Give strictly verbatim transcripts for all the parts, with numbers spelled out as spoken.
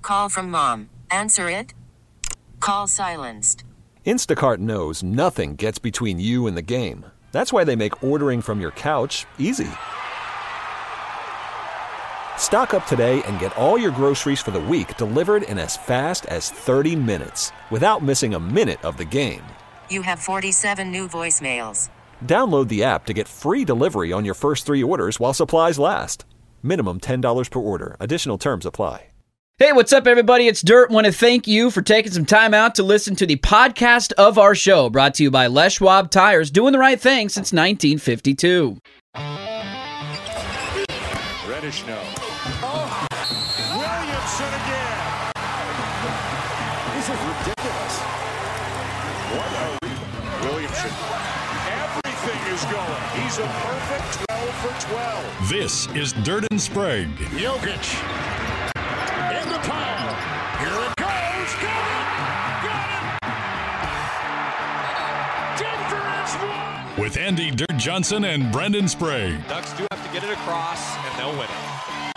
Call from mom. Answer it. Call silenced. Instacart knows nothing gets between you and the game. That's why they make ordering from your couch easy. Stock up today and get all your groceries for the week delivered in as fast as thirty minutes without missing a minute of the game. You have forty-seven new voicemails. Download the app to get free delivery on your first three orders while supplies last. Minimum ten dollars per order. Additional terms apply. Hey, what's up, everybody? It's Dirt. Want to thank you for taking some time out to listen to the podcast of our show, brought to you by Les Schwab Tires, doing the right thing since nineteen fifty-two. Reddish no. Oh, Williamson again. This is ridiculous. What a re- Williamson. Everything is going. He's a perfect twelve for twelve. This is Dirt and Sprague. Jokic. In the pile. Here it goes. Got it. Got it. Denver has won. With Andy Dirt Johnson and Brendan Sprague. Ducks do have to get it across, and they'll win it.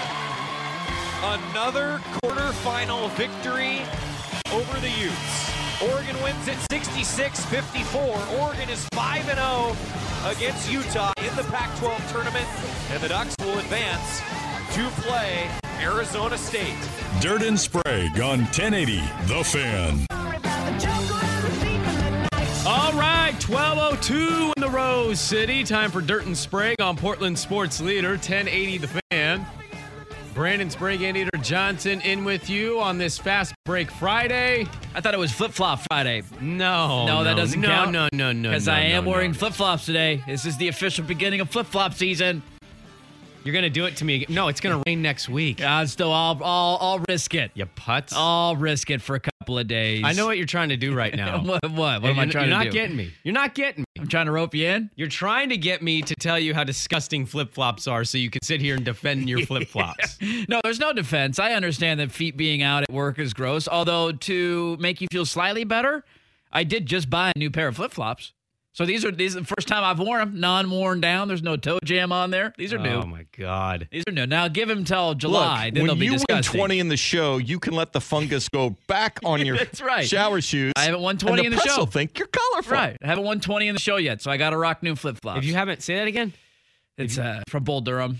Another quarterfinal victory over the Utes. Oregon wins it sixty-six fifty-four. Oregon is five and oh against Utah in the Pac twelve tournament, and the Ducks will advance to play Arizona State. Dirt and Sprague on ten eighty The Fan. All right, twelve oh two in the Rose City. Time for Dirt and Sprague on Portland Sports Leader, ten eighty The Fan. Brandon Sprague, Andy Dirt Johnson in with you on this Fast Break Friday. I thought it was Flip-Flop Friday. No, No, that no, doesn't no, count. No, no, no, Because no, I am no, wearing no. flip-flops today. This is the official beginning of flip-flop season. You're going to do it to me again. No, it's going to rain next week. Uh, still, I'll, I'll, I'll risk it. You putz. I'll risk it for a couple of days. I know what you're trying to do right now. what? What, what am I You're- trying You're to not do? getting me. You're not getting me. I'm trying to rope you in? You're trying to get me to tell you how disgusting flip-flops are so you can sit here and defend your flip-flops. No, there's no defense. I understand that feet being out at work is gross. Although, to make you feel slightly better, I did just buy a new pair of flip-flops. So these are these are the first time I've worn them, non-worn down. There's no toe jam on there. These are new. Oh, my God. These are new. Now, give them till July. Look, then when they'll be you disgusting. win twenty in the show, you can let the fungus go back on your That's right. shower shoes. I haven't won twenty and in the press show. will think you're colorful. Right. I haven't won twenty in the show yet, so I got to rock new flip-flops. If you haven't, say that again. It's uh, from Bull Durham.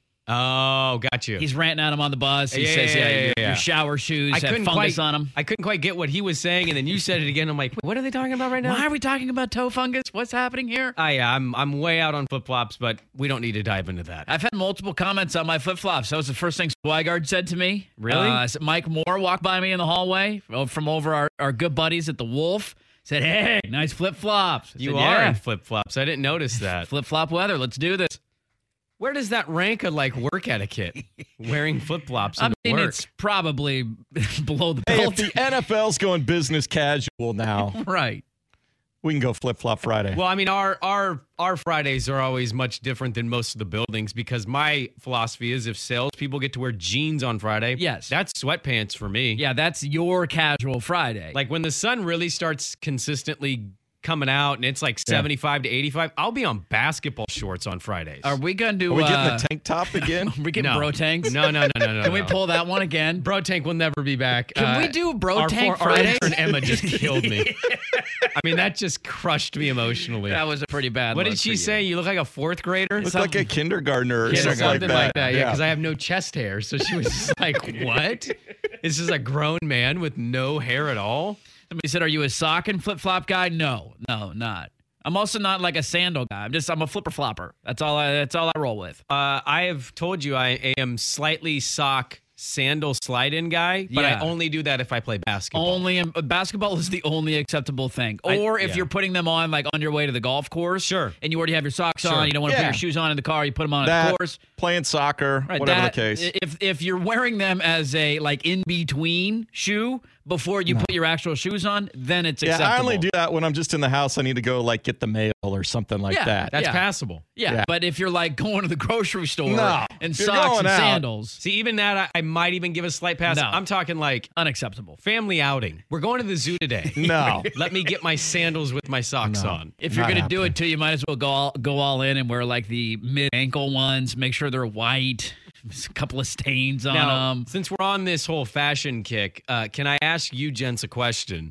Oh, got you. He's ranting at him on the bus. He Yeah, says, yeah, yeah, yeah, your, yeah. your shower shoes I have couldn't fungus quite, on them. I couldn't quite get what he was saying, and then you said it again. I'm like, Wait, what are they talking about right now? Why are we talking about toe fungus? What's happening here? I, I'm I'm way out on flip-flops, but we don't need to dive into that. I've had multiple comments on my flip-flops. That was the first thing Swigard said to me. Really? Uh, so Mike Moore walked by me in the hallway from over our, our good buddies at the Wolf. Said, hey, nice flip-flops. I You said, are yeah. in flip-flops. I didn't notice that. Flip-flop weather. Let's do this. Where does that rank of like work etiquette? Wearing flip-flops I in mean, work. it's probably below the Hey, belt. if the N F L's going business casual now, Right. we can go flip-flop Friday. Well, I mean, our our our Fridays are always much different than most of the buildings because my philosophy is if salespeople get to wear jeans on Friday, Yes. that's sweatpants for me. Yeah, that's your casual Friday. Like when the sun really starts consistently coming out and it's like seventy-five to eighty-five, I'll be on basketball shorts on Fridays. Are we going to... Are we getting uh, the tank top again? Are we getting No. bro tanks? No, no, no, no, no. Can we no. pull that one again? Bro Tank will never be back. Can we do Bro our, Tank our Fridays? intern Emma just killed me. I mean, that just crushed me emotionally. That was a pretty bad What look did she for you. say? You look like a fourth grader? Look like a kindergartner or Kid or something, something like that. Yeah, Yeah. because I have no chest hair. So she was just like, what? This is a grown man with no hair at all? Somebody said, are you a sock and flip-flop guy? No, no, not. I'm also not like a sandal guy. I'm just, I'm a flipper flopper. That's all I, that's all I roll with. Uh, I have told you I am slightly sock sandal slide-in guy, but Yeah. I only do that if I play basketball. Only uh, basketball is the only acceptable thing. I- Or if yeah. you're putting them on like on your way to the golf course, Sure. and you already have your socks Sure. on, you don't want to Yeah. put your shoes on in the car, you put them on at that, the course. playing soccer, Right, whatever that- the case. If if you're wearing them as a like in between shoe before you put your actual shoes on, then it's yeah, acceptable. I only do that when I'm just in the house. I need to go like get the mail or something like Yeah, that. That's yeah. passable. Yeah, Yeah. but if you're like going to the grocery store No, and if you're socks going and out- sandals, See, even that, I, I might even give a slight pass. No. I'm talking like unacceptable. family outing. We're going to the zoo today. No. Let me get my sandals with my socks No. on. If you're Not gonna do happening. it too, you might as well go all, go all in and wear like the mid ankle ones. Make sure they're white. a couple of stains on Now, them. since we're on this whole fashion kick, uh, can I ask you gents a question?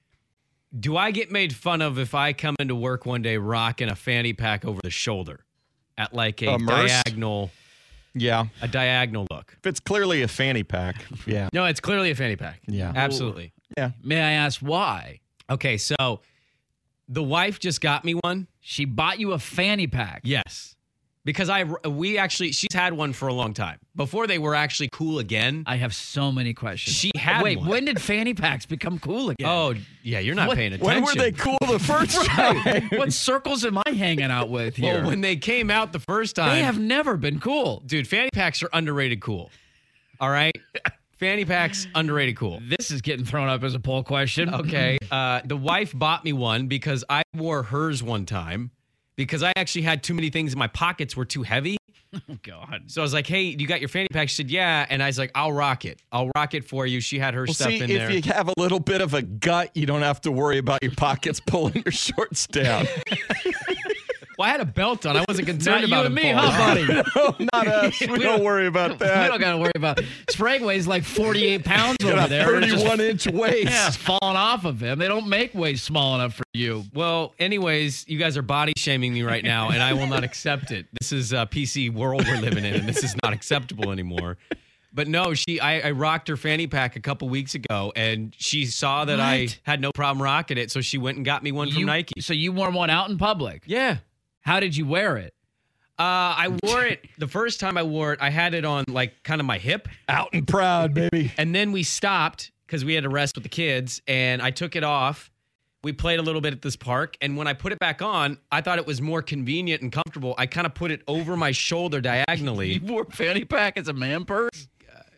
Do I get made fun of if I come into work one day rocking a fanny pack over the shoulder at like a Immersed? diagonal, Yeah. a diagonal look? If it's clearly a fanny pack. Yeah. No, it's clearly a fanny pack. Yeah. Absolutely. Yeah. May I ask why? Okay, so the wife just got me one. She bought you a fanny pack. Yes. Because I, we actually, she's had one for a long time. Before they were actually cool again. I have so many questions. She had Wait, one. when did fanny packs become cool again? Oh, yeah, you're not What- paying attention. When were they cool the first time? What circles am I hanging out with here? Well, when they came out the first time. they have never been cool. Dude, fanny packs are underrated cool. All right? Fanny packs, underrated cool. This is getting thrown up as a poll question. Okay. Uh, the wife bought me one because I wore hers one time because I actually had too many things in my pockets were too heavy. Oh, God. So I was like, hey, you got your fanny pack? She said, yeah. And I was like, I'll rock it. I'll rock it for you. She had her Well, stuff see, in if there. you have a little bit of a gut, you don't have to worry about your pockets pulling your shorts down. Well, I had a belt on. I wasn't concerned Not about you it and me, falling huh, off. buddy? No, not us. We, We don't don't- worry about We that. don't got to worry about it. Sprague weighs like forty-eight pounds Got over a there. It's just- thirty-one inch waist. Yeah, falling off of him. They don't make waist small enough for you. Well, anyways, you guys are body shaming me right now, and I will not accept it. This is a P C world we're living in, and this is not acceptable anymore. But no, she, I, I rocked her fanny pack a couple weeks ago, and she saw that I What? had no problem rocking it, so she went and got me one from You- Nike. So you wore one out in public. Yeah. How did you wear it? Uh, I wore it the first time I wore it. I had it on like kind of my hip, Out and proud, baby. and then we stopped because we had to rest with the kids, and I took it off. We played a little bit at this park, and when I put it back on, I thought it was more convenient and comfortable. I kind of put it over my shoulder diagonally. You wore a fanny pack as a man purse?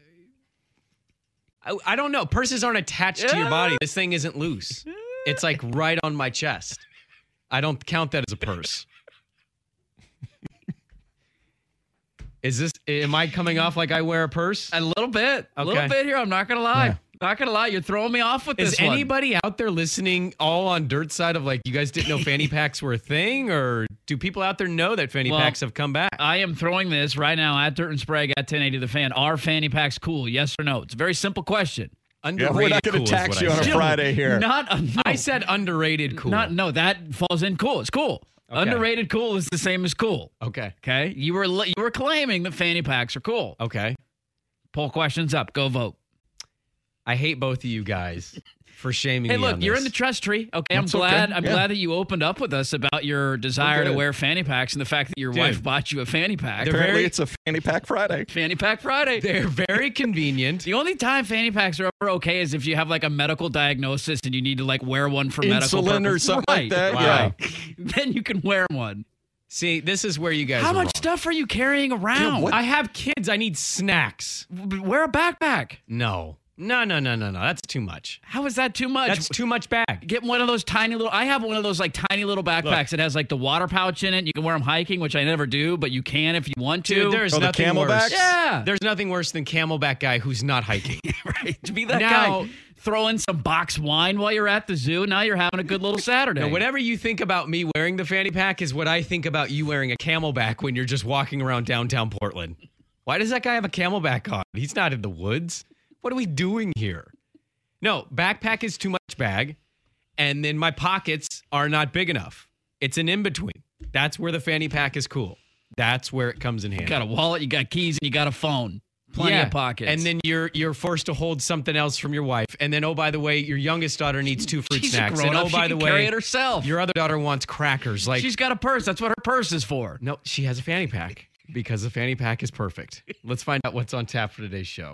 I, I don't know. Purses aren't attached to your Yeah. body. This thing isn't loose. It's like right on my chest. I don't count that as a purse. Is this, am I coming off like I wear a purse? A little bit. A Okay. little bit here. I'm not going to lie. Not going to lie. You're throwing me off with Is this one. anybody out there listening all on dirt side of like, you guys didn't know fanny packs were a thing? Or do people out there know that fanny Well, packs have come back? I am throwing this right now at Dirt and Sprague at ten eighty The Fan. Are fanny packs cool? Yes or no? It's a very simple question. Yeah, Underrated we're not going cool to is tax what you I on a said. Friday here. Not. Uh, no. I said underrated cool. Not. No, that falls in cool. It's cool. Okay. Underrated cool is the same as cool. Okay. Okay. You were you were claiming that fanny packs are cool. Okay. Poll questions up. Go vote. I hate both of you guys for shaming Hey, me look, on you're this. in the trust tree. Okay, That's I'm glad. okay. I'm Yeah. glad that you opened up with us about your desire to good. wear fanny packs and the fact that your Dude. wife bought you a fanny pack. They're Apparently, very- it's a fanny pack Friday. Fanny pack Friday. They're very convenient. The only time fanny packs are ever okay is if you have like a medical diagnosis and you need to like wear one for medical Insulin or purposes. something like Right. that. Wow. Yeah. Then you can wear one. See, this is where you guys How are much wrong. stuff are you carrying around? what- I have kids. I need snacks. Wear a backpack. No. No, no, no, no, no. That's too much. How is that too much? That's too much bag. Get one of those tiny little. I have one of those like tiny little backpacks that has like the water pouch in it. You can wear them hiking, which I never do, but you can if you want to. Dude, there's Oh, the nothing worse. Camelbacks? Yeah. There's nothing worse than Camelback guy who's not hiking. right. To be that Now- guy, throw in some box wine while you're at the zoo. Now you're having a good little Saturday. Now, whatever you think about me wearing the fanny pack is what I think about you wearing a Camelback when you're just walking around downtown Portland. Why does that guy have a Camelback on? He's not in the woods. What are we doing here? No, backpack is too much bag, and then my pockets are not big enough. It's an in-between. That's where the fanny pack is cool. That's where it comes in handy. You got a wallet, you got keys, and you got a phone. Plenty Yeah, of pockets. And then you're you're forced to hold something else from your wife. And then, oh, by the way, your youngest daughter needs two fruit she's snacks. a And grown-up. oh, by she the can carry way, it herself. your other daughter wants crackers. Like She's got a purse. That's what her purse is for. no, she has a fanny pack because the fanny pack is perfect. Let's find out what's on tap for today's show.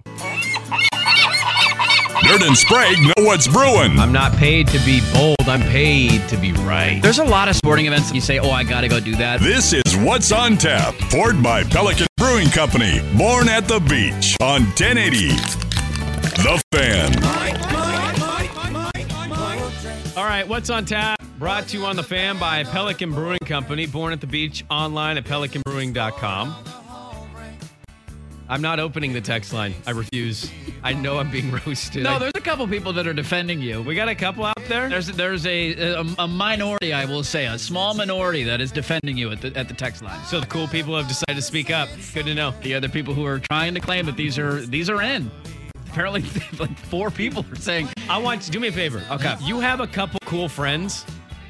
Dirt and Sprague know what's brewing. I'm not paid to be bold. I'm paid to be right. There's a lot of sporting events that you say, oh, I got to go do that. This is What's on Tap, poured by Pelican Brewing Company, born at the beach on ten eighty The Fan. All right, what's on tap? Brought to you on the Fan by Pelican Brewing Company, born at the beach, online at pelican brewing dot com. I'm not opening the text line. I refuse. I know I'm being roasted. No, I- there's a couple people that are defending you. we got a couple out there. There's there's a, a a minority, I will say, a small minority that is defending you at the at the text line. So the cool people have decided to speak up. Good to know. The other people who are trying to claim that these are these are in. Apparently, like four people are saying, I want you do me a favor. Okay. You have a couple cool friends.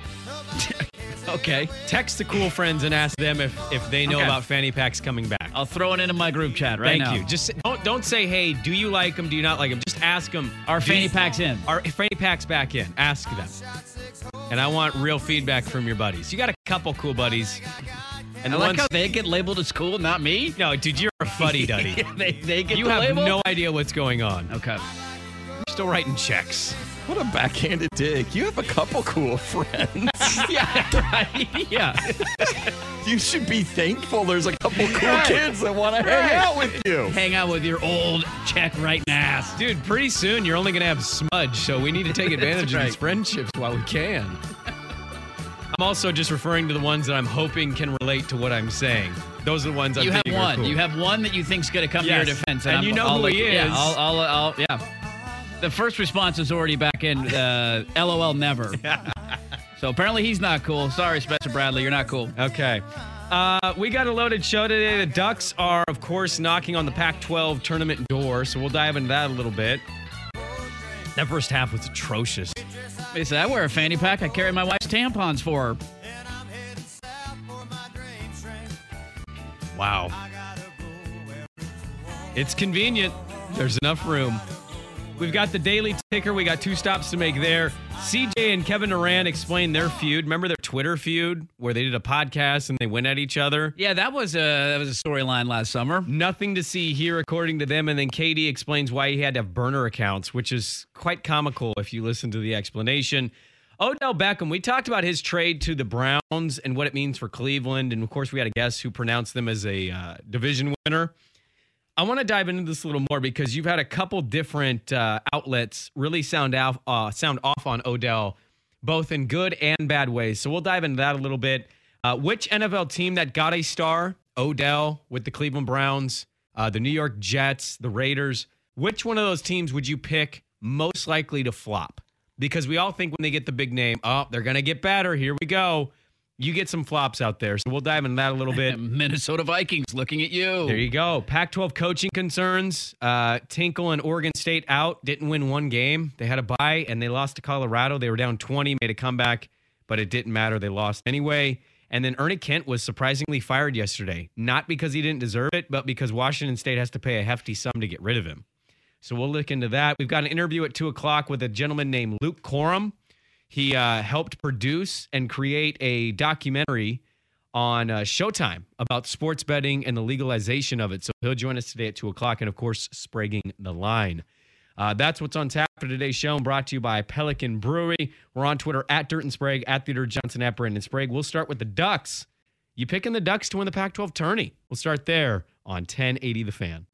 okay, Text the cool friends and ask them if, if they know Okay. about fanny packs coming back. I'll throw it into my group chat right Thank now. you. Just don't don't say, hey, do you like them? Do you not like them? Just ask them. Are do fanny you- packs in? Are fanny packs back in? Ask them. And I want real feedback from your buddies. You got a couple cool buddies. And I the like ones, how they get labeled as cool, not me. no, dude, you're a fuddy duddy. they they get You the have label? no idea what's going on. Okay. You're still writing checks. What a backhanded dig. You have a couple cool friends. Yeah. Right. Yeah. You should be thankful there's a couple cool Right. kids that want to hang out with you. Hang out with your old check writing ass. Dude, pretty soon you're only going to have smudge, so we need to take advantage of right. these friendships while we can. I'm also just referring to the ones that I'm hoping can relate to what I'm saying. Those are the ones I'm You have thinking are one. cool. You have one that you think's going to come Yes. to your defense, And I'm- you know I'll who let he you- Yeah, is. I'll, I'll, I'll, yeah. The first response is already back in. Uh, LOL, never. So apparently he's not cool. Sorry, Spencer Bradley, you're not cool. Okay. Uh, we got a loaded show today. The Ducks are, of course, knocking on the Pac twelve tournament door, so we'll dive into that a little bit. That first half was atrocious. They said, I wear a fanny pack. I carry my wife's tampons for her. Wow. It's convenient. There's enough room. We've got the Daily Ticker. We got two stops to make there. C J and Kevin Durant explained their feud. Remember their Twitter feud where they did a podcast and they went at each other? Yeah, that was a that was a storyline last summer. Nothing to see here, according to them. And then K D explains why he had to have burner accounts, which is quite comical if you listen to the explanation. Odell Beckham, we talked about his trade to the Browns and what it means for Cleveland. And, of course, we had a guest who pronounced them as a uh, division winner. I want to dive into this a little more because you've had a couple different uh, outlets really sound off, uh, sound off on Odell, both in good and bad ways. So we'll dive into that a little bit. Uh, which N F L team that got a star? Odell with the Cleveland Browns, uh, the New York Jets, the Raiders. Which one of those teams would you pick most likely to flop? Because we all think when they get the big name, oh, they're going to get better. Here we go. You get some flops out there. So we'll dive into that a little bit. Minnesota Vikings looking at you. There you go. Pac twelve coaching concerns. Uh, Tinkle and Oregon State out. Didn't win one game. They had a bye, and they lost to Colorado. They were down twenty, made a comeback, but it didn't matter. They lost anyway. And then Ernie Kent was surprisingly fired yesterday. Not because he didn't deserve it, but because Washington State has to pay a hefty sum to get rid of him. So we'll look into that. We've got an interview at two o'clock with a gentleman named Luke Corum. He uh, helped produce and create a documentary on uh, Showtime about sports betting and the legalization of it. So he'll join us today at two o'clock and, of course, Spraguing the Line. Uh, that's what's on tap for today's show, brought to you by Pelican Brewery. We're on Twitter at Dirt and Sprague, at Theodore Johnson, at Brandon Sprague. We'll start with the Ducks. You picking the Ducks to win the Pac twelve tourney. We'll start there on ten eighty The Fan.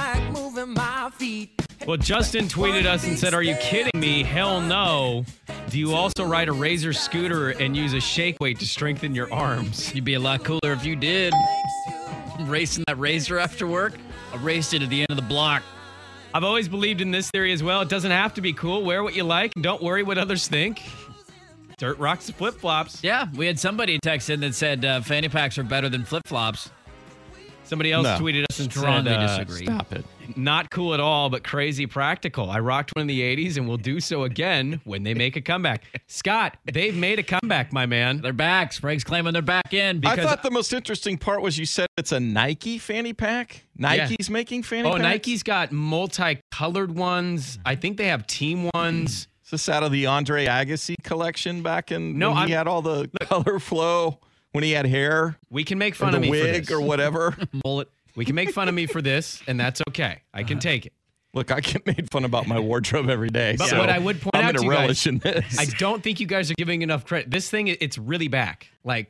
Well, Justin tweeted us and said, are you kidding me? Hell no. Do you also ride a Razor scooter and use a shake weight to strengthen your arms? You'd be a lot cooler if you did. Racing that Razor after work. I raced it at the end of the block. I've always believed in this theory as well. It doesn't have to be cool. Wear what you like and don't worry what others think. Dirt rocks and flip-flops. Yeah, we had somebody text in that said uh, fanny packs are better than flip-flops. Somebody else No. tweeted us and Strongly said, uh, disagree. Stop it. not cool at all, but crazy practical. I rocked one in the eighties and will do so again when they make a comeback. Scott, they've made a comeback, my man. They're back. Sprague's claiming they're back in. I Because- thought the most interesting part was you said it's a Nike fanny pack. Nike's making fanny Oh, packs? Nike's got multicolored ones. I think they have team ones. Is this out of the Andre Agassi collection back in No, when he I'm- had all the color flow, when he had hair, We can make or fun the of me for wig this. or whatever? Mullet. We can make fun of me for this, and that's okay. I can take it. Look, I get made fun about my wardrobe every day. But so what I would point I'm out gonna to you relish guys, in this. I don't think you guys are giving enough credit. This thing, it's really back. Like,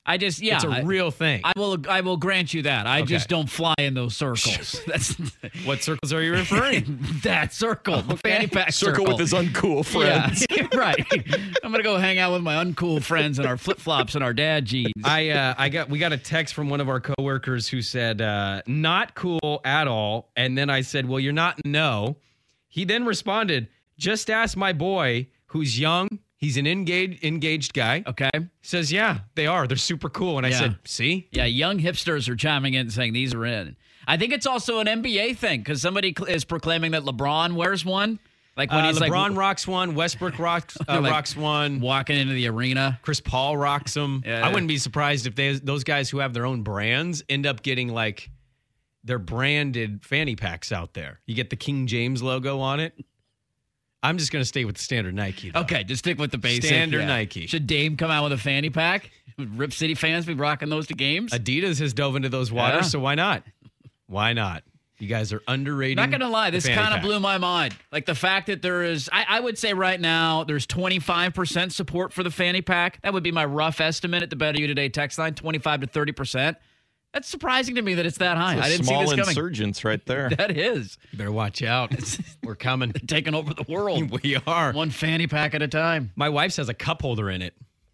I just, yeah. It's a I- real thing. I will I will grant you that. I Okay. just don't fly in those circles. That's What circles are you referring? that circle, the fanny pack Circle circle. with his uncool friends. Yeah, right. I'm gonna go hang out with my uncool friends and our flip flops and our dad jeans. I uh, I got we got a text from one of our coworkers who said uh, not cool at all, and then I said, "Well, you're not no." He then responded, "Just ask my boy who's young. He's an engaged engaged guy." Okay. Says, "Yeah, they are. They're super cool." And I Yeah. said, "See, Yeah, young hipsters are chiming in saying these are in. I think it's also an N B A thing because somebody cl- is proclaiming that LeBron wears one. Like when uh, he's LeBron like rocks one, Westbrook rocks uh, Like- rocks one, walking into the arena. Chris Paul rocks them." Yeah. I wouldn't be surprised if they, those guys who have their own brands end up getting like their branded fanny packs out there. You get the King James logo on it. I'm just going to stay with the standard Nike, though. Okay, just stick with the basic. Standard yeah. Nike. Should Dame come out with a fanny pack? Would Rip City fans be rocking those to games? Adidas has dove into those waters, Yeah. so why not? Why not? You guys are underrated. Not gonna lie, this kind of blew my mind. Like the fact that there is, I, I would say right now there's twenty-five percent support for the fanny pack. That would be my rough estimate at the Better You Today text line, twenty-five to thirty percent. That's surprising to me that it's that high. It's a I didn't small see this coming. insurgents right there. That is You better watch out. We're coming. taking over the world. We are. One fanny pack at a time. My wife's has a cup holder in it.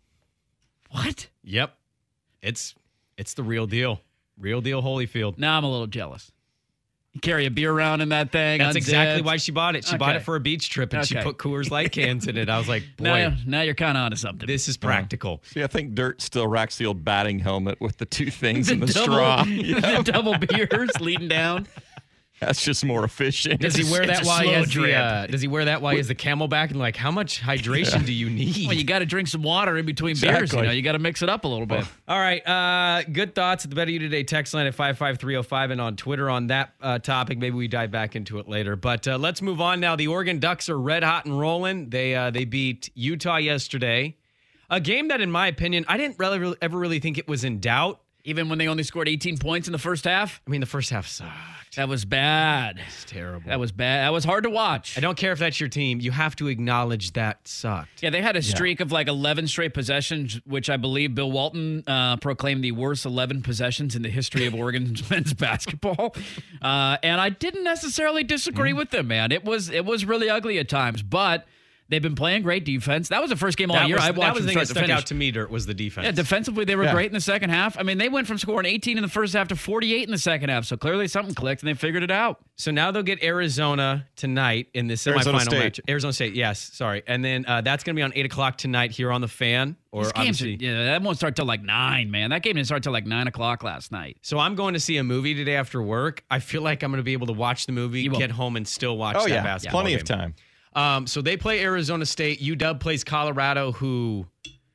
What? Yep. It's it's the real deal. Real deal Holyfield. Now I'm a little jealous. You carry a beer around in that thing. That's exactly unzipped. why she bought it. She bought Okay. it for a beach trip, and she Okay. put Coors Light cans in it. I was like, boy, Now, now you're kind of onto something. this is practical. See, I think Dirt still rocks the old batting helmet with the two things the in the double, straw. the double beers leading down. That's just more efficient. Does he wear It's that a while he slow has the, drip. uh, Does he wear that while he has the Camelback? And like, how much hydration do you need? Well, you got to drink some water in between beers. You Exactly. know, you got to mix it up a little bit. All right. Uh, good thoughts at the Better You Today text line at five five three oh five and on Twitter on that uh, topic. Maybe we dive back into it later. But uh, let's move on now. The Oregon Ducks are red hot and rolling. They uh, they beat Utah yesterday. A game that, in my opinion, I didn't really, ever really think it was in doubt. Even when they only scored eighteen points in the first half, I mean, the first half sucked. that was bad. It's terrible. That was bad. That was hard to watch. I don't care if that's your team. You have to acknowledge that sucked. Yeah, they had a streak of like eleven straight possessions, which I believe Bill Walton uh, proclaimed the worst eleven possessions in the history of Oregon men's basketball. Uh, and I didn't necessarily disagree with them, man. It was it was really ugly at times, but they've been playing great defense. That was the first game all That year was, I that watched was from the thing start that to stuck finish. out to me, Dirt, was the defense. Yeah, defensively they were Yeah. great in the second half. I mean, they went from scoring eighteen in the first half to forty-eight in the second half. So clearly something clicked and they figured it out. So now they'll get Arizona tonight in the Arizona semifinal State. match. Arizona State, yes, sorry. And then uh, that's going to be on eight o'clock tonight here on the Fan. Or This game's, obviously, yeah, that won't start till like nine, man. That game didn't start till like nine o'clock last night. so I'm going to see a movie today after work. I feel like I'm going to be able to watch the movie, You will. get home, and still watch Oh, that yeah. basketball Plenty game. of time. Um, so they play Arizona State. U W plays Colorado, who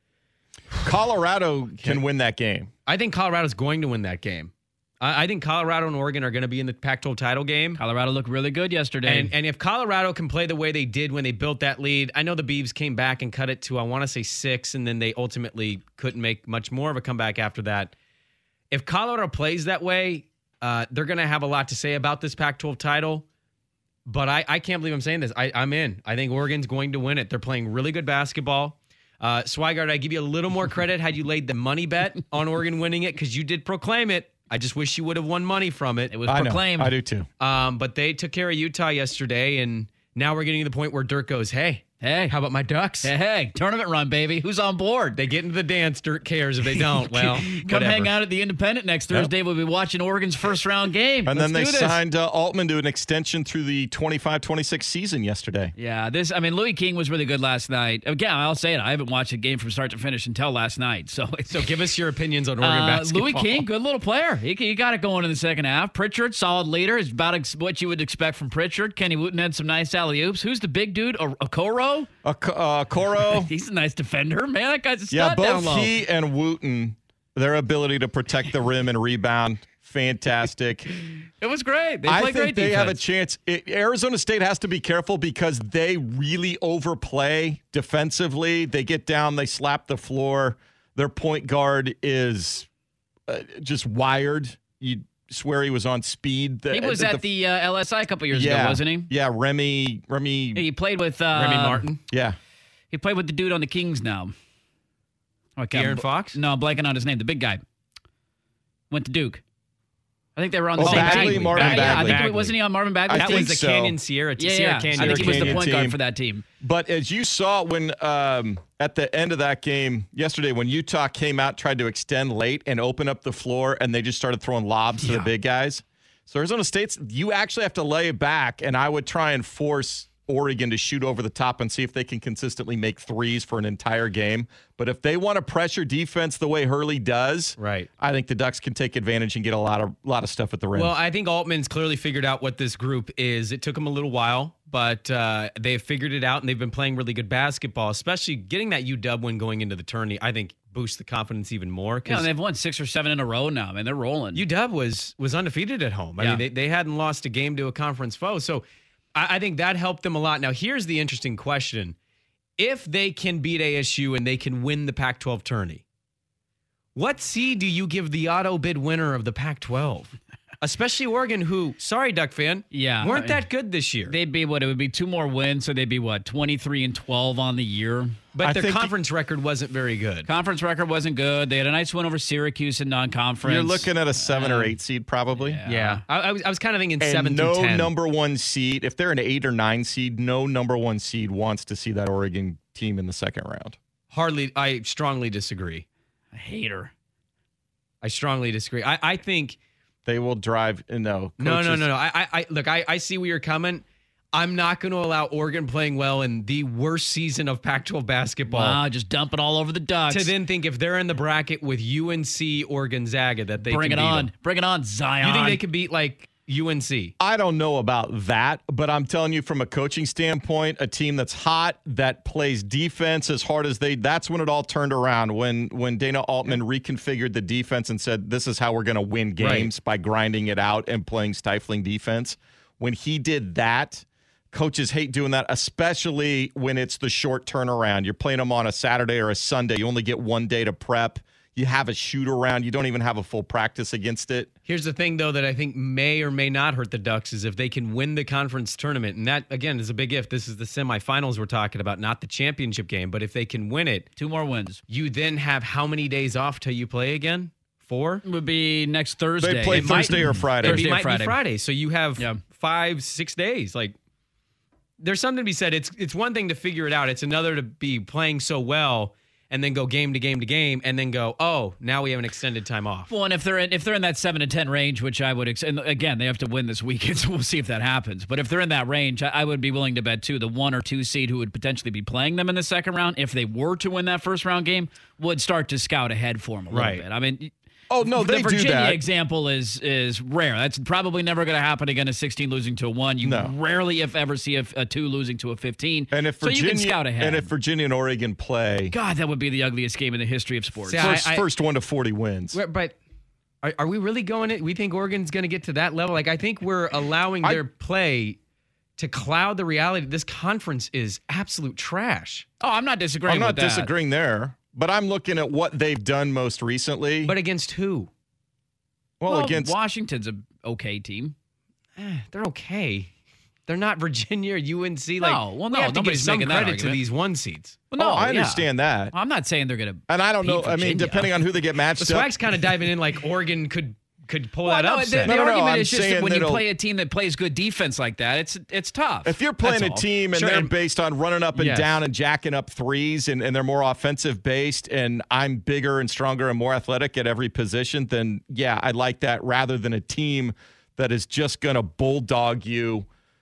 Colorado can win that game. I think Colorado's going to win that game. I, I think Colorado and Oregon are going to be in the Pac twelve title game. Colorado looked really good yesterday. And and if Colorado can play the way they did when they built that lead, I know the Beavs came back and cut it to, I want to say six, and then they ultimately couldn't make much more of a comeback after that. If Colorado plays that way, uh, they're going to have a lot to say about this Pac twelve title. But I, I can't believe I'm saying this. I, I'm in. I think Oregon's going to win it. They're playing really good basketball. Uh, Swigart, I give you a little more credit had you laid the money bet on Oregon winning it, because you did proclaim it. I just wish you would have won money from it. it was I know. proclaimed. I do too. Um, but they took care of Utah yesterday, and now we're getting to the point where Dirk goes, hey, Hey, how about my Ducks? hey, hey, tournament run, baby. Who's on board? They get into the dance. Dirk cares if they don't. Well, Come whatever. hang out at the Independent next Thursday. We'll be watching Oregon's first round game. And Let's then they do this. signed uh, Altman to an extension through the twenty-five twenty-six season yesterday. Yeah, this. I mean, Louis King was really good last night. Again, I'll say it. I haven't watched a game from start to finish until last night. So, So give us your opinions on Oregon uh, basketball. Louis King, good little player. He, he got it going in the second half. Pritchard, solid leader. Is about ex- what you would expect from Pritchard. Kenny Wooten had some nice alley oops. Who's the big dude? O- Okoro. Uh, K- uh, Coro. He's a nice defender, man. That guy's a stud Yeah, down both low. he and Wooten, their ability to protect the rim and rebound, fantastic. It was great. They I play think great they defense. have a chance. It, Arizona State has to be careful because they really overplay defensively. They get down, they slap the floor. Their point guard is uh, just wired. You swear he was on speed. The, He was the, at the uh, L S I a couple years yeah, ago, wasn't he? Yeah, Remy. Remy. He played with uh, Remy Martin. Yeah. He played with the dude on the Kings now. Okay, De'Aaron I'm- Fox? No, I'm blanking on his name. The big guy. Went to Duke. I think they were on the Oh, same Bagley, team. Marvin Yeah, yeah, I think Bagley. it, wasn't he on Marvin Bagley's I That team? was think the so. Canyon Sierra, Yeah, Sierra yeah. Canyon. I think he was the Canyon point guard team. for that team. But as you saw when um, at the end of that game yesterday, when Utah came out, tried to extend late and open up the floor, and they just started throwing lobs to the big guys. So Arizona State's, you actually have to lay it back, and I would try and force Oregon to shoot over the top and see if they can consistently make threes for an entire game. But if they want to pressure defense the way Hurley does, Right. I think the Ducks can take advantage and get a lot of lot of stuff at the rim. Well, I think Altman's clearly figured out what this group is. It took him a little while, but uh, they've figured it out, and they've been playing really good basketball, especially getting that U W win going into the tourney, I think boosts the confidence even more. Yeah, Because and they've won six or seven in a row now. Man, they're rolling. U W was was undefeated at home. I Yeah. mean, they, they hadn't lost a game to a conference foe. So I, I think that helped them a lot. Now, here's the interesting question. If they can beat A S U and they can win the Pac twelve tourney, what seed do you give the auto bid winner of the Pac twelve? Especially Oregon, who, sorry, Duck fan, Yeah, weren't I mean, that good this year. They'd be what? It would be two more wins, so they'd be what? twenty-three and twelve on the year. But I their think- conference record wasn't very good. Conference record wasn't good. They had a nice win over Syracuse in non-conference. You're looking at a seven or eight seed probably. yeah. Yeah, I, I was I was kind of thinking And seven no through ten. number one seed. If they're an eight or nine seed, no number one seed wants to see that Oregon team in the second round. Hardly, I strongly disagree. I hate her. I strongly disagree. I, I think They will drive. No, no, no, coaches- no, no. I, I, I look. I, I see where you're coming. I'm not going to allow Oregon playing well in the worst season of Pac twelve basketball Wow, just dump it all over the Ducks. to then think if they're in the bracket with U N C or Gonzaga that they Bring can it beat on. them. Bring it on, Zion. You think they could beat like U N C? I don't know about that, but I'm telling you from a coaching standpoint, a team that's hot, that plays defense as hard as they, that's when it all turned around. When when Dana Altman reconfigured the defense and said, this is how we're going to win games by grinding it out and playing stifling defense. When he did that, coaches hate doing that, especially when it's the short turnaround. You're playing them on a Saturday or a Sunday. You only get one day to prep. You have a shoot around. You don't even have a full practice against it. Here's the thing, though, that I think may or may not hurt the Ducks is if they can win the conference tournament. And that, again, is a big if. This is the semifinals we're talking about, not the championship game. But if they can win it, Two more wins. you then have how many days off till you play again? Four? Would be next Thursday. They play It might- Thursday or Friday. It Thursday or might Friday. be Friday. So you have Yeah. five, six days. Like, there's something to be said. It's it's one thing to figure it out. It's another to be playing so well and then go game to game to game and then go, oh, now we have an extended time off. Well, and if they're in, if they're in that seven to ten range, which I would, ex- and again, they have to win this weekend, so we'll see if that happens. But if they're in that range, I, I would be willing to bet too the one or two seed who would potentially be playing them in the second round, if they were to win that first round game, would start to scout ahead for them a little Right. bit. I mean. Oh, no, the they do Virginia that. example is is rare. That's probably never going to happen again. A sixteen losing to a one. You No. rarely, if ever, see a, a two losing to a fifteen. And if so Virginia, you can scout ahead. and if Virginia and Oregon play, God, that would be the ugliest game in the history of sports. See, first, I- I- first one to forty wins. Where- But are, are we really going it? We think Oregon's going to get to that level? Like, I think we're allowing I- their play to cloud the reality. This conference is absolute trash. Oh, I'm not disagreeing. I'm not with that. disagreeing there, but I'm looking at what they've done most recently. But against who? well, Well, against Washington's a okay team. Eh, they're okay. They're not Virginia or U N C. Like, No, well, we no, have to give nobody's some making that credit to argument. these one seeds. Well, no, oh, I yeah. understand that, I'm not saying they're going to. and I don't know. beat I mean, Virginia. depending on who they get matched The up. Swag's kind of diving in like Oregon could could pull Well, that no, the, upset. the No, no, no, argument I'm is just that saying when you that'll- play a team that plays good defense like that, it's it's tough. If you're playing That's a all. team and Sure, they're and- based on running up and Yes. down and jacking up threes and, and they're more offensive based and I'm bigger and stronger and more athletic at every position, then yeah, I like that rather than a team that is just going to bulldog you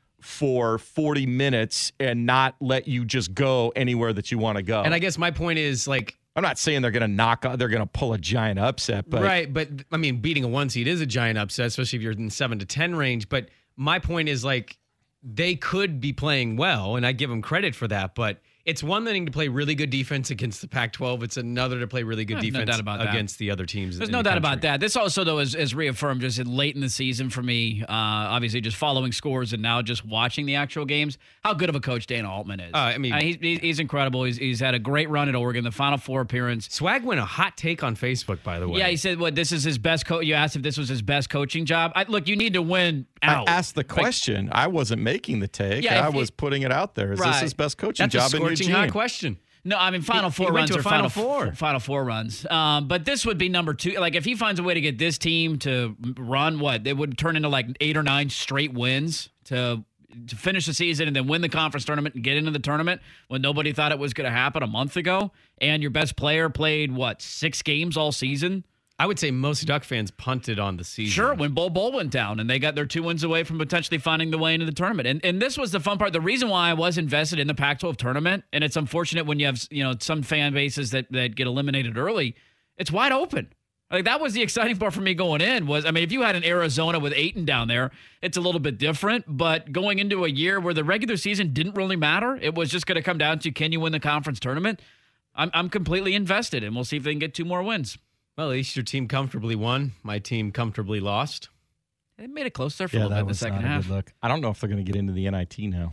for forty minutes and not let you just go anywhere that you want to go. And I guess my point is like, I'm not saying they're going to knock, they're going to pull a giant upset, but right, but I mean, beating a one seed is a giant upset, especially if you're in seven to ten range. But my point is like, they could be playing well, and I give them credit for that. But it's one thing to play really good defense against the Pac twelve. It's another to play really good There's no defense doubt about that. against the other teams. There's in no the doubt country. about that. This also, though, is, is reaffirmed just late in the season for me. Uh, obviously, just following scores and now just watching the actual games. How good of a coach Dana Altman is. Uh, I mean- he's, he's he's incredible. He's, he's had a great run at Oregon, the Final Four appearance. Swag went a hot take on Facebook, by the way. Yeah, he said, "What this is his best coach." You asked if this was his best coaching job. I, look, you need to win I out. asked the Like, question. I was wasn't making the take. Yeah, I if was it- putting it out there. Is Right. this his best coaching That's job a in scorching Eugene? hot question. No, I mean Final He- Four he went runs to a or Final Final Four. Final Four runs. Um, but this would be number two. Like if he finds a way to get this team to run, what it would turn into like eight or nine straight wins to to finish the season and then win the conference tournament and get into the tournament when nobody thought it was going to happen a month ago. And your best player played what six games all season. I would say most Duck fans punted on the season. Sure, when Bull Bull went down and they got their two wins away from potentially finding the way into the tournament. And and this was the fun part. The reason why I was invested in the Pac twelve tournament, and it's unfortunate when you have, you know, some fan bases that, that get eliminated early, it's wide open. Like that was the exciting part for me going in was, I mean, if you had an Arizona with Ayton down there, it's a little bit different. But going into a year where the regular season didn't really matter, it was just going to come down to can you win the conference tournament? I'm I'm completely invested, and we'll see if they can get two more wins. Well, at least your team comfortably won. My team comfortably lost. They made it close there for Yeah, a little that bit in the was second not a half. good look. I don't know if they're going to get into the N I T now.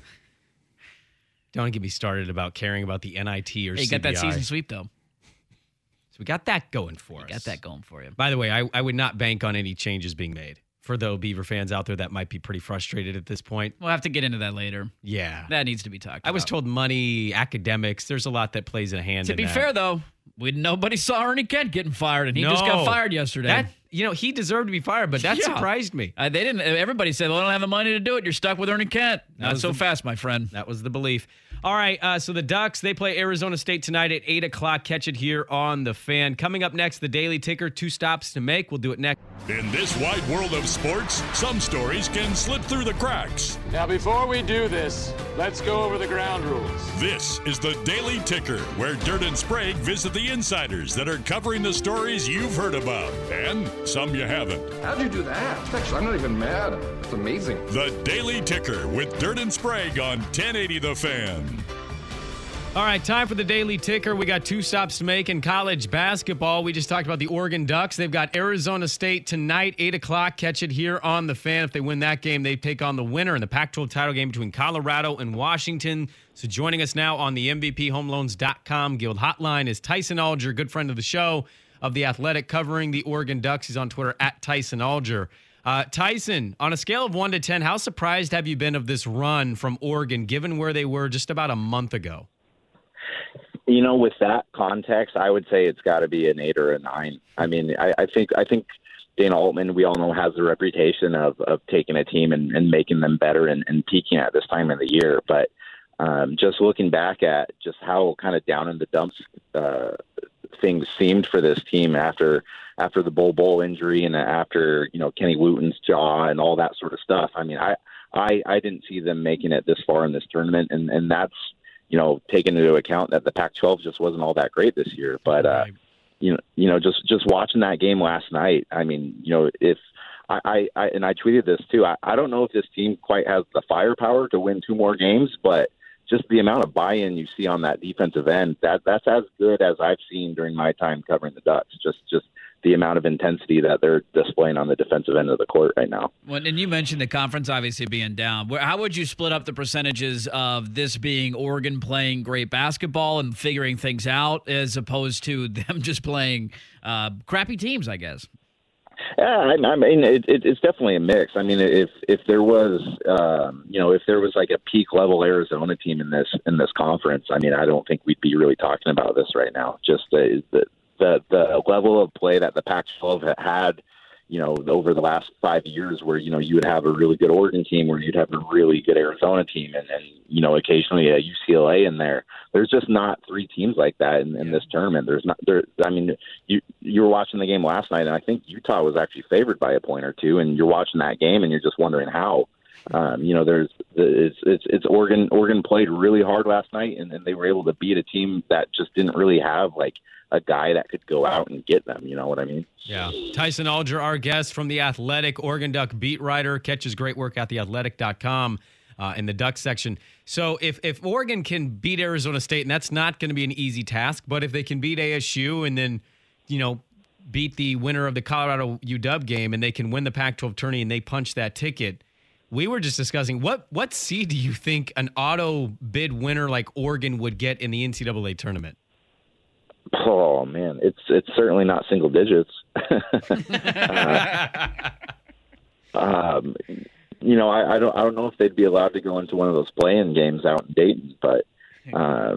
Don't get me started about caring about the N I T or Hey, you C B I. got that season sweep, though. So we got that going for us. Got that going for you. By the way, I, I would not bank on any changes being made. For the Beaver fans out there that might be pretty frustrated at this point. We'll have to get into that later. Yeah. That needs to be talked about. I was told money, academics, there's a lot that plays a hand To in be that. fair, though, we nobody saw Ernie Kent getting fired, and he just got No. fired yesterday. That, you know, he deserved to be fired, but that Yeah. surprised me. Uh, they didn't. Everybody said, "Well, I don't have the money to do it. You're stuck with Ernie Kent." Not was so the- fast, my friend. That was the belief. All right, uh, so the Ducks, they play Arizona State tonight at eight o'clock. Catch it here on The Fan. Coming up next, the Daily Ticker, two stops to make. We'll do it next. In this wide world of sports, some stories can slip through the cracks. Now, before we do this, let's go over the ground rules. This is the Daily Ticker, where Dirt and Sprague visit the insiders that are covering the stories you've heard about, and some you haven't. How'd you do that? Actually, I'm not even mad. It's amazing. The Daily Ticker with Dirt and Sprague on ten eighty The Fan. All right, time for the Daily Ticker. We got two stops to make in college basketball. We just talked about the Oregon Ducks. They've got Arizona State tonight, eight o'clock. Catch it here on The Fan. If they win that game, they take on the winner in the Pac twelve title game between Colorado and Washington. So joining us now on the M V P Home Loans dot com Guild Hotline is Tyson Alger, good friend of the show, of The Athletic, covering the Oregon Ducks. He's on Twitter at Tyson Alger. Uh, Tyson, on a scale of one to ten, how surprised have you been of this run from Oregon, given where they were just about a month ago? You know, with that context, I would say it's got to be an eight or a nine. I mean, I, I think I think Dana Altman, we all know, has the reputation of, of taking a team and, and making them better and, and peaking at this time of the year. But um, just looking back at just how kind of down in the dumps uh, things seemed for this team after after the Bull Bull injury and after, you know, Kenny Wooten's jaw and all that sort of stuff. I mean, I I, I didn't see them making it this far in this tournament, and, and that's, you know, taking into account that the Pac twelve just wasn't all that great this year. But, uh, you know, you know, just, just watching that game last night, I mean, you know, if I, I, I and I tweeted this too, I, I don't know if this team quite has the firepower to win two more games, but just the amount of buy-in you see on that defensive end, that that's as good as I've seen during my time covering the Ducks. Just, just the amount of intensity that they're displaying on the defensive end of the court right now. Well, and you mentioned the conference obviously being down. Where, how would you split up the percentages of this being Oregon playing great basketball and figuring things out as opposed to them just playing uh, crappy teams, I guess? Yeah, I, I mean, it, it, it's definitely a mix. I mean, if if there was, um, you know, if there was like a peak level Arizona team in this in this conference, I mean, I don't think we'd be really talking about this right now. Just the the the, the level of play that the Pac twelve had, you know, over the last five years, where, you know, you would have a really good Oregon team, where you'd have a really good Arizona team, and, and you know, occasionally a U C L A in there. There's just not three teams like that in, in this tournament. There's not there. I mean, you you were watching the game last night, and I think Utah was actually favored by a point or two, and you're watching that game, and you're just wondering how. Um, you know, there's it's it's it's Oregon. Oregon played really hard last night, and, and they were able to beat a team that just didn't really have like a guy that could go out and get them. You know what I mean? Yeah. Tyson Alger, our guest from The Athletic, Oregon Duck beat writer, catches great work at the athletic dot com uh, in the Duck section. So if, if Oregon can beat Arizona State, and that's not going to be an easy task, but if they can beat A S U and then, you know, beat the winner of the Colorado U W game, and they can win the Pac twelve tourney and they punch that ticket, we were just discussing what, what seed do you think an auto bid winner like Oregon would get in the N C double A tournament? Oh man, it's it's certainly not single digits. uh, um, you know, I, I don't I don't know if they'd be allowed to go into one of those play-in games out in Dayton, but um,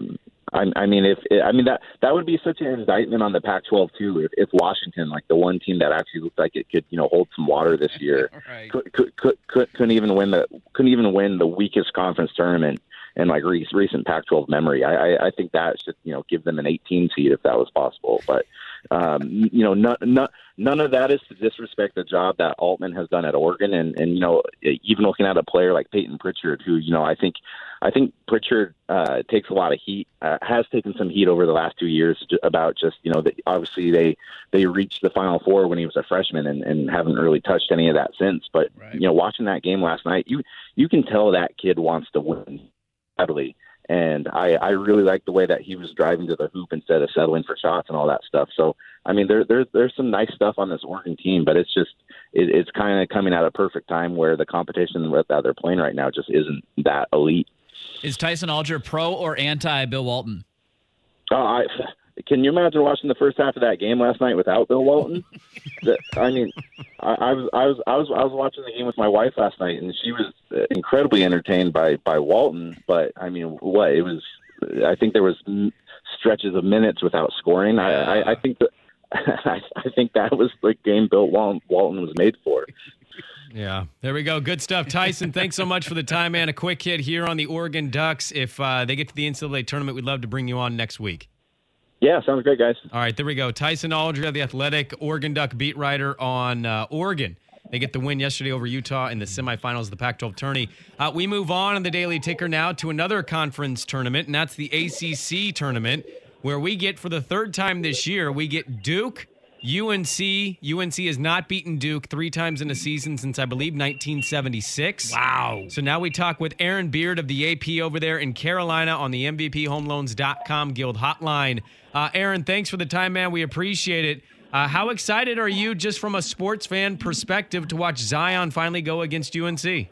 I, I mean, if I mean that that would be such an indictment on the Pac twelve too. If, if Washington, like the one team that actually looked like it could, you know, hold some water this year, right. could, could, could, could, couldn't even win the couldn't even win the weakest conference tournament in like re- recent Pac twelve memory. I, I, I think that should, you know, give them an eighteen seed if that was possible. But um, you know, none, none, none of that is to disrespect the job that Altman has done at Oregon, and and you know, even looking at a player like Peyton Pritchard, who you know, I think. I think Pritchard uh, takes a lot of heat, uh, has taken some heat over the last two years about just, you know, the, obviously they they reached the Final Four when he was a freshman and, and haven't really touched any of that since. But, right. you know, watching that game last night, you you can tell that kid wants to win badly. And I, I really like the way that he was driving to the hoop instead of settling for shots and all that stuff. So, I mean, there, there there's some nice stuff on this Oregon team, but it's just it, it's kind of coming at a perfect time where the competition that they're playing right now just isn't that elite. Is Tyson Alger pro or anti Bill Walton? Oh, I, can you imagine watching the first half of that game last night without Bill Walton? the, I mean, I, I was I was I was I was watching the game with my wife last night, and she was incredibly entertained by by Walton. But I mean, what it was, I think there was stretches of minutes without scoring. I I, I think that I, I think that was the game Bill Walton, Walton was made for. Yeah, there we go. Good stuff. Tyson, thanks so much for the time, man. A quick hit here on the Oregon Ducks. If uh, they get to the N C double A tournament, we'd love to bring you on next week. Yeah, sounds great, guys. All right, there we go. Tyson Alger, the Athletic Oregon Duck beat writer on uh, Oregon. They get the win yesterday over Utah in the semifinals of the Pac twelve tourney. Uh, we move on in the Daily Ticker now to another conference tournament, and that's the A C C tournament, where we get, for the third time this year, we get Duke, U N C. U N C has not beaten Duke three times in a season since, I believe, nineteen seventy-six. Wow. So now we talk with Aaron Beard of the A P over there in Carolina on the M V P Home Loans dot com Guild Hotline. Uh, Aaron, thanks for the time, man. We appreciate it. Uh, how excited are you, just from a sports fan perspective, to watch Zion finally go against U N C?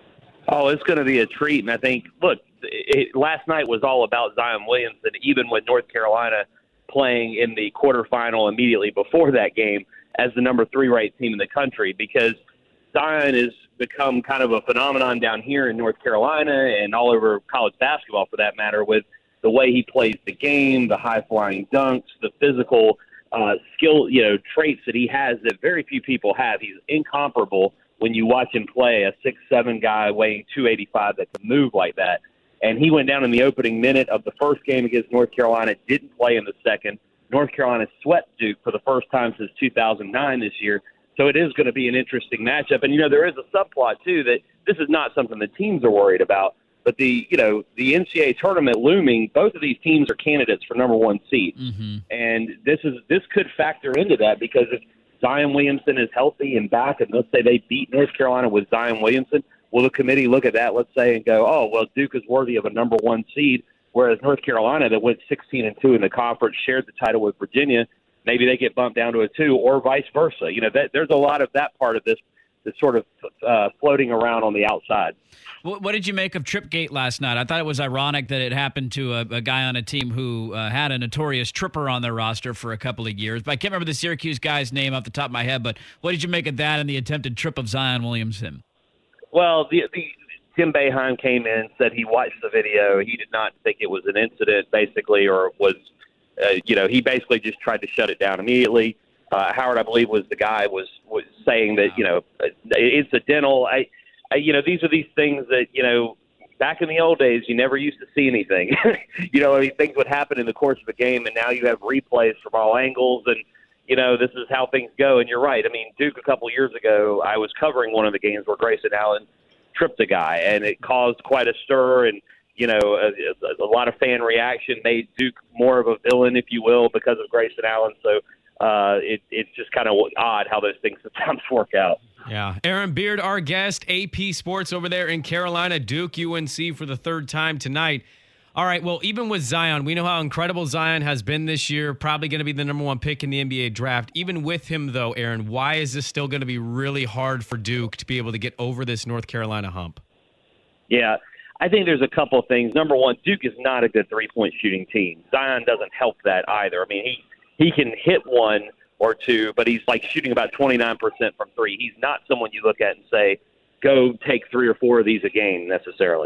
Oh, it's going to be a treat. And I think, look, it, last night was all about Zion Williamson, even with North Carolina playing in the quarterfinal immediately before that game as the number three ranked team in the country, because Zion has become kind of a phenomenon down here in North Carolina and all over college basketball, for that matter, with the way he plays the game, the high-flying dunks, the physical uh, skill, you know, traits that he has that very few people have. He's incomparable when you watch him play, a six seven guy weighing two eighty-five that can move like that. And he went down in the opening minute of the first game against North Carolina, didn't play in the second. North Carolina swept Duke for the first time since two thousand nine this year. So it is going to be an interesting matchup. And, you know, there is a subplot, too, that this is not something the teams are worried about. But, the you know, the N C double A tournament looming, both of these teams are candidates for number one seed. Mm-hmm. And this is this could factor into that, because if Zion Williamson is healthy and back, and let's say they beat North Carolina with Zion Williamson, will the committee look at that, let's say, and go, oh, well, Duke is worthy of a number one seed, whereas North Carolina, that went sixteen and two in the conference, shared the title with Virginia, maybe they get bumped down to a two, or vice versa. You know, that, there's a lot of that part of this that's sort of uh, floating around on the outside. What, what did you make of Tripgate last night? I thought it was ironic that it happened to a, a guy on a team who uh, had a notorious tripper on their roster for a couple of years. But I can't remember the Syracuse guy's name off the top of my head, but what did you make of that and the attempted trip of Zion Williamson? Well, the, the Tim Boeheim came in and said he watched the video. He did not think it was an incident, basically, or was, uh, you know, he basically just tried to shut it down immediately. Uh, Howard, I believe, was the guy was was saying that, you know, incidental. I, I, you know, these are these things that, you know, back in the old days, you never used to see anything. you know, I mean, things would happen in the course of a game, and now you have replays from all angles, and, you know, this is how things go. And you're right. I mean, Duke, a couple of years ago, I was covering one of the games where Grayson Allen tripped a guy, and it caused quite a stir, and, you know, a, a lot of fan reaction, made Duke more of a villain, if you will, because of Grayson Allen. So uh, it, it's just kind of odd how those things sometimes work out. Yeah. Aaron Beard, our guest, A P Sports over there in Carolina, Duke, U N C for the third time tonight. All right, well, even with Zion, we know how incredible Zion has been this year, probably going to be the number one pick in the N B A draft. Even with him, though, Aaron, why is this still going to be really hard for Duke to be able to get over this North Carolina hump? Yeah, I think there's a couple of things. Number one, Duke is not a good three-point shooting team. Zion doesn't help that either. I mean, he, he can hit one or two, but he's like shooting about twenty-nine percent from three. He's not someone you look at and say, go take three or four of these a game necessarily.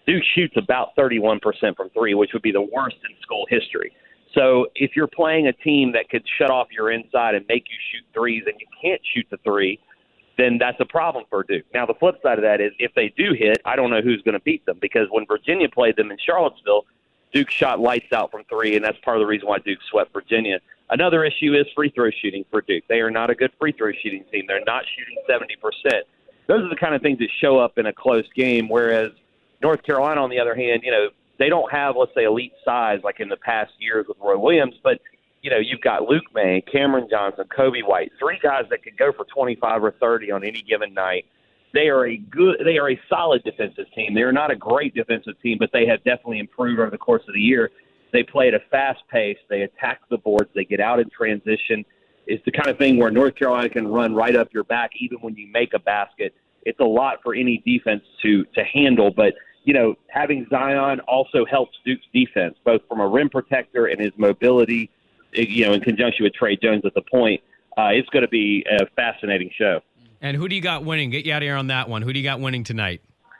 Duke shoots about thirty-one percent from three, which would be the worst in school history. So if you're playing a team that could shut off your inside and make you shoot threes and you can't shoot the three, then that's a problem for Duke. Now, the flip side of that is if they do hit, I don't know who's going to beat them, because when Virginia played them in Charlottesville, Duke shot lights out from three, and that's part of the reason why Duke swept Virginia. Another issue is free throw shooting for Duke. They are not a good free throw shooting team. They're not shooting seventy percent. Those are the kind of things that show up in a close game, whereas North Carolina, on the other hand, you know, they don't have, let's say, elite size like in the past years with Roy Williams, but, you know, you've got Luke May, Cameron Johnson, Kobe White, three guys that could go for twenty-five or thirty on any given night. They are a good, they are a solid defensive team. They are not a great defensive team, but they have definitely improved over the course of the year. They play at a fast pace. They attack the boards. They get out in transition. It's the kind of thing where North Carolina can run right up your back even when you make a basket. It's a lot for any defense to to handle, but you know, having Zion also helps Duke's defense, both from a rim protector and his mobility, you know, in conjunction with Trey Jones at the point. Uh, it's going to be a fascinating show. And who do you got winning? Get you out of here on that one. Who do you got winning tonight?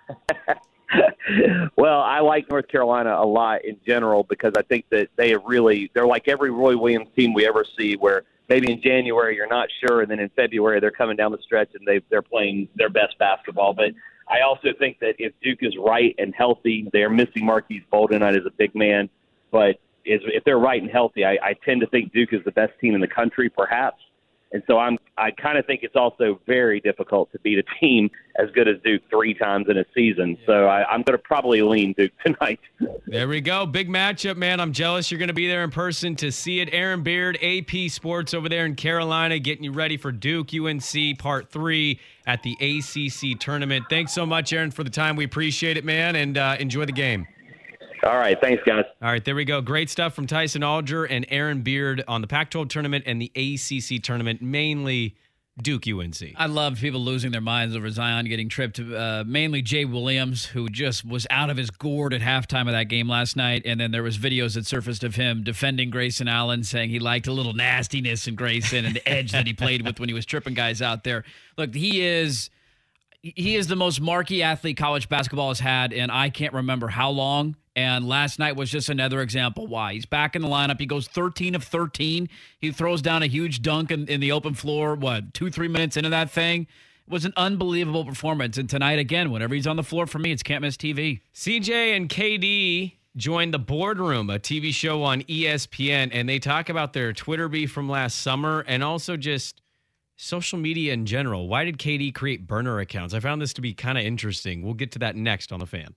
Well, I like North Carolina a lot in general because I think that they have really – they're like every Roy Williams team we ever see where maybe in January you're not sure, and then in February they're coming down the stretch and they they're playing their best basketball. But I also think that if Duke is right and healthy, they're missing Marquise Boldenite as a big man. But if they're right and healthy, I, I tend to think Duke is the best team in the country, perhaps. And so I'm, I kind of think it's also very difficult to beat a team as good as Duke three times in a season. So I, I'm going to probably lean Duke tonight. There we go. Big matchup, man. I'm jealous you're going to be there in person to see it. Aaron Beard, A P Sports over there in Carolina, getting you ready for Duke U N C Part three at the A C C tournament. Thanks so much, Aaron, for the time. We appreciate it, man, and uh, enjoy the game. All right. Thanks, guys. All right. There we go. Great stuff from Tyson Alger and Aaron Beard on the Pac twelve tournament and the A C C tournament, mainly Duke U N C. I love people losing their minds over Zion getting tripped. Uh, mainly Jay Williams, who just was out of his gourd at halftime of that game last night. And then there was videos that surfaced of him defending Grayson Allen, saying he liked a little nastiness in Grayson and the edge that he played with when he was tripping guys out there. Look, he is he is the most marquee athlete college basketball has had, and I can't remember how long. And last night was just another example why. He's back in the lineup. He goes thirteen of thirteen. He throws down a huge dunk in, in the open floor, what, two, three minutes into that thing? It was an unbelievable performance. And tonight, again, whenever he's on the floor for me, it's can't miss T V. C J and K D joined The Boardroom, a T V show on E S P N, and they talk about their Twitter beef from last summer and also just social media in general. Why did K D create burner accounts? I found this to be kind of interesting. We'll get to that next on The Fan.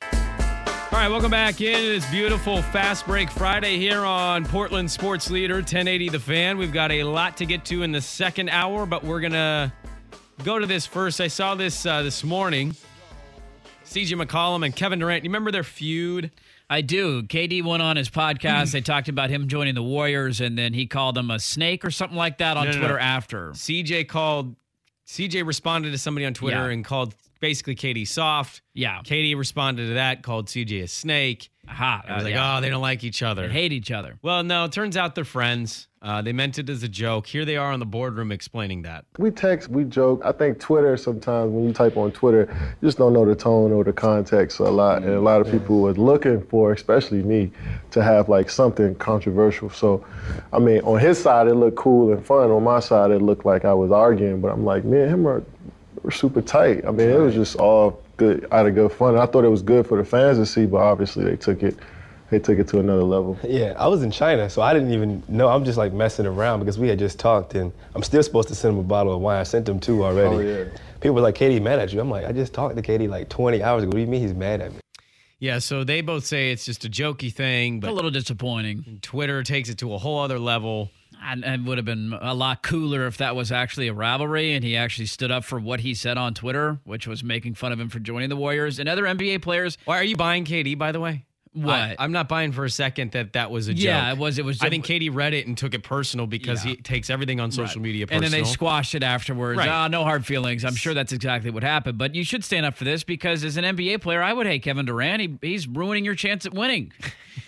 All right, welcome back in. It's beautiful Fast Break Friday here on Portland Sports Leader, ten eighty The Fan. We've got a lot to get to in the second hour, but we're going to go to this first. I saw this uh, this morning. C J McCollum and Kevin Durant. You remember their feud? I do. K D went on his podcast. They talked about him joining the Warriors, and then he called them a snake or something like that on no, no, Twitter no. after. C J called, C J responded to somebody on Twitter Yeah. and called basically K D soft. Yeah. K D responded to that, called C J a snake. Aha. I was Uh, like, yeah. oh, they don't like each other. They hate each other. Well, no, it turns out they're friends. Uh, they meant it as a joke. Here they are on the boardroom explaining that. We text, we joke. I think Twitter, sometimes when you type on Twitter, you just don't know the tone or the context a lot. And a lot of people were looking for, especially me, to have like something controversial. So, I mean, on his side, it looked cool and fun. On my side, it looked like I was arguing. But I'm like, me and him are we're super tight. I mean, it was just all good, out of good fun. I thought it was good for the fans to see, but obviously they took it They took it to another level. Yeah, I was in China, so I didn't even know. I'm just like messing around because we had just talked, and I'm still supposed to send him a bottle of wine. I sent him two already. Oh, yeah. People were like, K D mad at you. I'm like, I just talked to K D like twenty hours ago. What do you mean he's mad at me? Yeah, so they both say it's just a jokey thing, but a little disappointing. Twitter takes it to a whole other level. And it would have been a lot cooler if that was actually a rivalry and he actually stood up for what he said on Twitter, which was making fun of him for joining the Warriors and other N B A players. Why are you buying K D, by the way? What? I, I'm not buying for a second that that was a joke. Yeah, it was. It was. I think K D read it and took it personal because Yeah. he takes everything on social Right. media personal. And then they squashed it afterwards. Right. Ah, no hard feelings. I'm sure that's exactly what happened. But you should stand up for this because as an N B A player, I would hate Kevin Durant. He, he's ruining your chance at winning.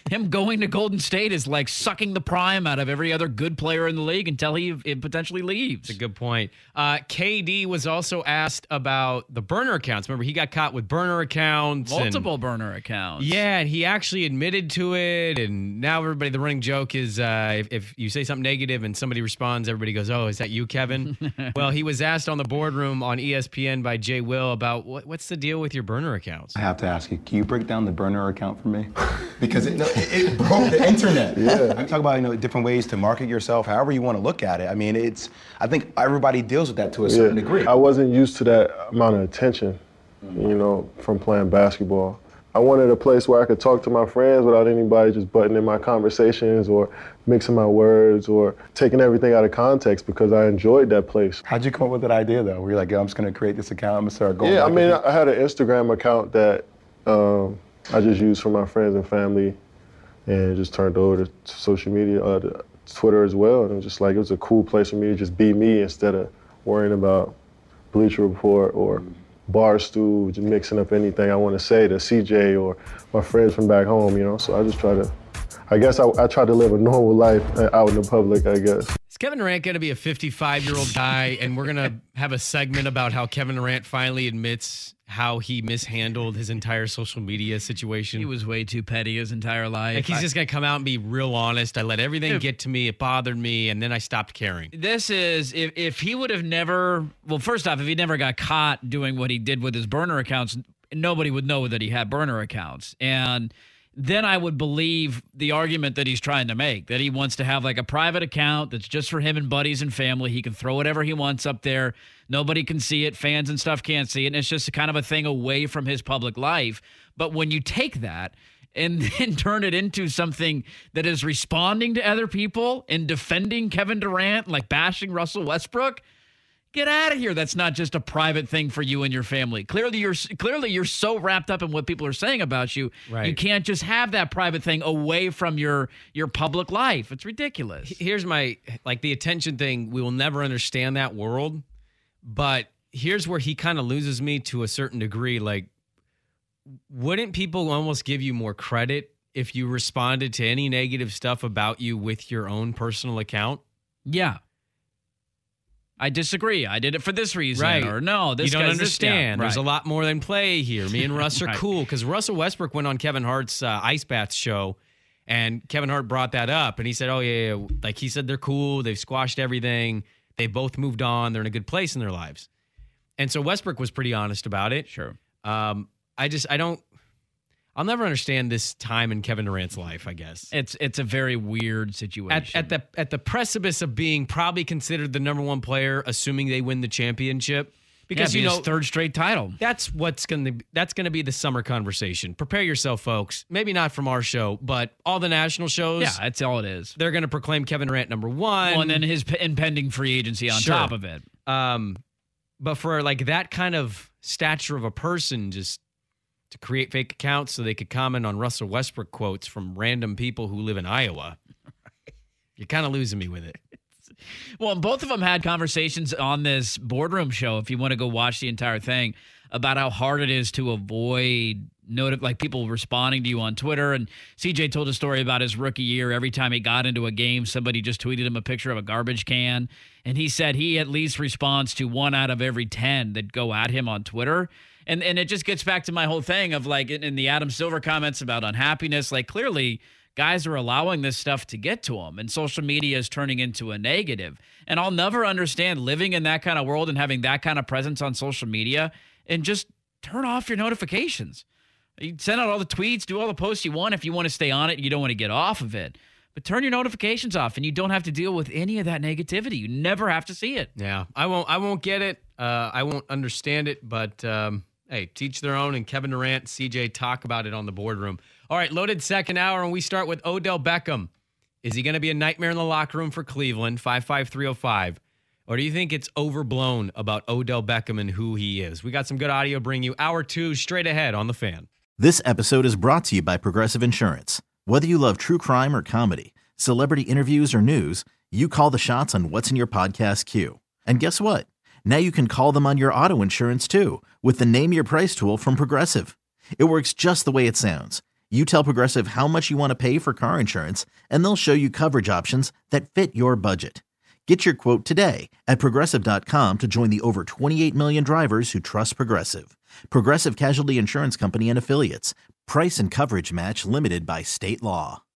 him going to Golden State is like sucking the prime out of every other good player in the league until he it potentially leaves. That's a good point. Uh, K D was also asked about the burner accounts. Remember, he got caught with burner accounts. Multiple and, burner accounts. Yeah, and he actually admitted to it. And now everybody, the running joke is uh, if, if you say something negative and somebody responds, everybody goes, oh, is that you, Kevin? Well, he was asked on the boardroom on E S P N by Jay Will about what, what's the deal with your burner accounts? I have to ask you, can you break down the burner account for me? Because it, it, it broke the internet. Yeah. I talk about, you know, different ways to market yourself, however you want to look at it. I mean, it's, I think everybody deals with that to a certain yeah. degree. I wasn't used to that amount of attention, you know, from playing basketball. I wanted a place where I could talk to my friends without anybody just butting in my conversations or mixing my words or taking everything out of context, because I enjoyed that place. How'd you come up with that idea, though? Were you like, yo, I'm just going to create this account, I'm going to start going Yeah, I mean, back I had an Instagram account that um, I just used for my friends and family, and just turned over to social media, uh, to Twitter as well. And it was just like, it was a cool place for me to just be me instead of worrying about Bleacher Report or Barstool, just mixing up anything I want to say to C J or my friends from back home, you know? So I just try to, I guess I, I try to live a normal life out in the public, I guess. Is Kevin Durant going to be a fifty-five-year-old guy, and we're going to have a segment about how Kevin Durant finally admits how he mishandled his entire social media situation? He was way too petty his entire life. Like, he's I, just going to come out and be real honest. I let everything if, get to me. It bothered me, and then I stopped caring. This is, if, if he would have never, well, first off, if he never got caught doing what he did with his burner accounts, nobody would know that he had burner accounts. And then I would believe the argument that he's trying to make, that he wants to have like a private account that's just for him and buddies and family. He can throw whatever he wants up there. Nobody can see it. Fans and stuff can't see it. And it's just a kind of a thing away from his public life. But when you take that and then turn it into something that is responding to other people and defending Kevin Durant, like bashing Russell Westbrook, get out of here. That's not just a private thing for you and your family. Clearly, you're clearly you're so wrapped up in what people are saying about you. Right. You can't just have that private thing away from your your public life. It's ridiculous. Here's my, like, the attention thing. We will never understand that world. But here's where he kind of loses me to a certain degree. Like, wouldn't people almost give you more credit if you responded to any negative stuff about you with your own personal account? Yeah. I disagree. I did it for this reason. Right. Or no, this you don't guy's understand. This, yeah, There's right. a lot more than play here. Me and Russ are Right. cool because Russell Westbrook went on Kevin Hart's uh, Ice Bath show, and Kevin Hart brought that up, and he said, oh, yeah, yeah, like he said, they're cool. They've squashed everything. They both moved on. They're in a good place in their lives. And so Westbrook was pretty honest about it. Sure. Um, I just, I don't, I'll never understand this time in Kevin Durant's life, I guess. It's it's a very weird situation. At, at the at the precipice of being probably considered the number one player, assuming they win the championship. Because, yeah, you know, his third straight title. That's what's going to that's going to be the summer conversation. Prepare yourself, folks. Maybe not from our show, but all the national shows. Yeah, that's all it is. They're going to proclaim Kevin Durant number one. Well, and then his p- impending free agency on Sure. top of it. Um, but for like that kind of stature of a person, just to create fake accounts so they could comment on Russell Westbrook quotes from random people who live in Iowa, you're kind of losing me with it. Well, both of them had conversations on this boardroom show, if you want to go watch the entire thing, about how hard it is to avoid noti- like people responding to you on Twitter. And C J told a story about his rookie year. Every time he got into a game, somebody just tweeted him a picture of a garbage can. And he said he at least responds to one out of every ten that go at him on Twitter. And and it just gets back to my whole thing of like in, in the Adam Silver comments about unhappiness, like clearly guys are allowing this stuff to get to them, and social media is turning into a negative. And I'll never understand living in that kind of world and having that kind of presence on social media, and just turn off your notifications. You send out all the tweets, do all the posts you want if you want to stay on it and you don't want to get off of it. But turn your notifications off, and you don't have to deal with any of that negativity. You never have to see it. Yeah, I won't. I won't get it. Uh, I won't understand it. But um, hey, teach their own. And Kevin Durant, C J talk about it on the boardroom. All right, loaded second hour, and we start with Odell Beckham. Is he going to be a nightmare in the locker room for Cleveland? five five three oh five. Or do you think it's overblown about Odell Beckham and who he is? We got some good audio. Bring you hour two straight ahead on The Fan. This episode is brought to you by Progressive Insurance. Whether you love true crime or comedy, celebrity interviews or news, you call the shots on what's in your podcast queue. And guess what? Now you can call them on your auto insurance too with the Name Your Price tool from Progressive. It works just the way it sounds. You tell Progressive how much you want to pay for car insurance, and they'll show you coverage options that fit your budget. Get your quote today at Progressive dot com to join the over twenty-eight million drivers who trust Progressive. Progressive Casualty Insurance Company and Affiliates. Price and coverage match limited by state law.